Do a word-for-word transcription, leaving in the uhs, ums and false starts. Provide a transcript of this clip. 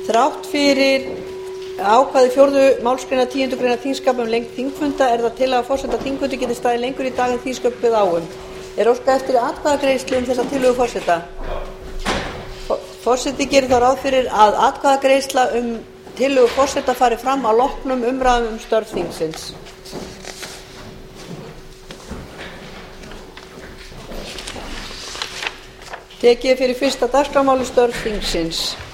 þrátt fyrir ákvæði fjórðu málsgreinar tíundu greinar þingskapa um lengd þingfunda er það tillaga forseta að þingfundur geti staðið lengur í dag en þingsköp kveða á um. Er óskað eftir atkvæðagreiðslu um þessa tillögu forseta? Forseti gerir þá ráð fyrir að atkvæðagreiðsla um tillögu forseta fari fram að loknum umræðum um störf þingsins. Tekið er fyrir fyrsta dagskrármáli störf þingsins.